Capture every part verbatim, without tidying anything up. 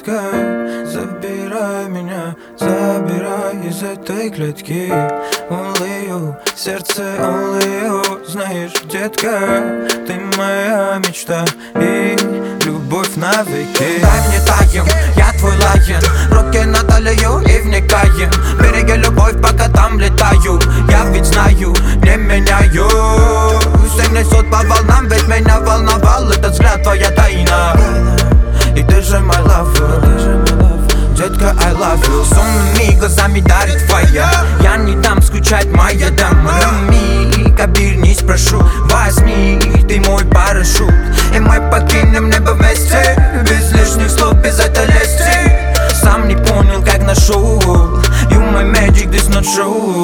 детка, забирай меня, забирай из этой клетки. Only you, сердце only you. Знаешь, детка, ты моя мечта и любовь навеки. Дай мне таем, я твой лайен, руки на талию и вникаем. Береги любовь, пока там летаю. Я ведь знаю, не меняю. Все несут по волнам, ведь меня волновал этот взгляд, твоя тайна. И ты же my lover, детка, I love you. С умными глазами дарит твоя. Я не дам скучать, моя дама. Миг, обернись, прошу, возьми, ты мой парашют. И мы покинем небо вместе, без лишних слов, без этой лести. Сам не понял, как нашел. You my magic, this not true.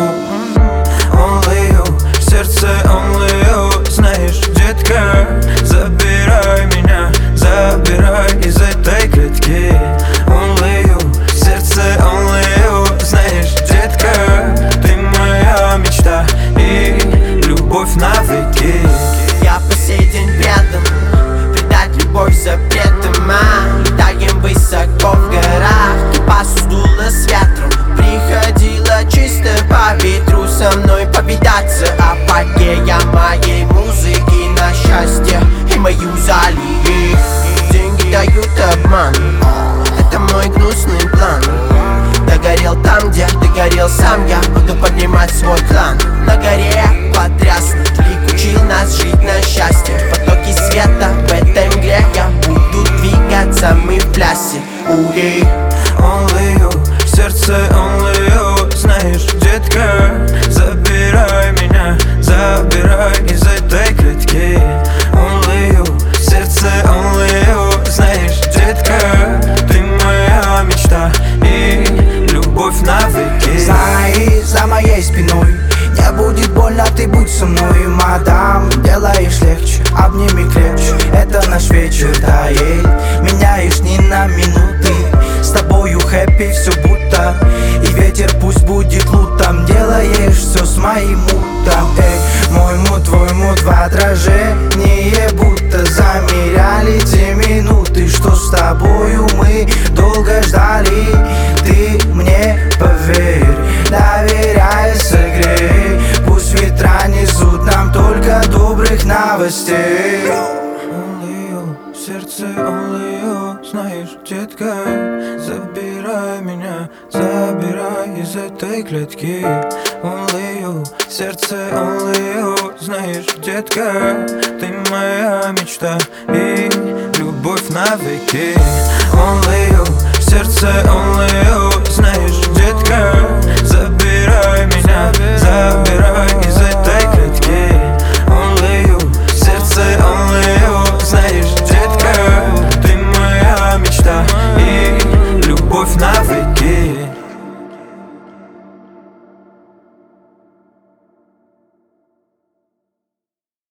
Only you, сердце only you. Знаешь, детка, забирай меня, забирай из этой клетки. Only you, сердце only you. Знаешь, детка, ты моя мечта и любовь навеки. Я по сей день предан, предать любовь запретом. Мы летаем высоко в горах, кипасу сдуло с ветром. Приходила чисто по ветру со мной повидаться. Апогея моей музыки на счастье и мою залили. Деньги дают обман, это мой гнусный план. Догорел там, где ты горел сам, я буду поднимать свой клан. На горе потряснут, лик учил нас жить на счастье. В потоке света в этой мгле я буду двигаться, мы в плясе. Ури. Only you, сердце only you. Знаешь, детка, забирай меня, забирай из этой клетки. Only you, сердце only you. Знаешь, детка, ты моя мечта и любовь навеки. Знай, за моей спиной не будет больно, ты будь со мной, мадам. Делаешь легче, обними крепче, это наш вечер тает. Меняешь ни на минуты, с тобою хэппи все будто. И ветер пусть будет лутом, делаешь все с моим мутом. Эй, мой мут, твой мут в отражение, будто замеряли те минуты, что с тобою мы долго ждали. Ты мне поверь, доверяй, согрей, пусть ветра несут нам только добрых новостей. Only you, сердце only you. Знаешь, детка, забирай меня, забирай из этой клетки. Only you, сердце only you. Знаешь, детка, ты моя мечта и любовь навеки. Only you.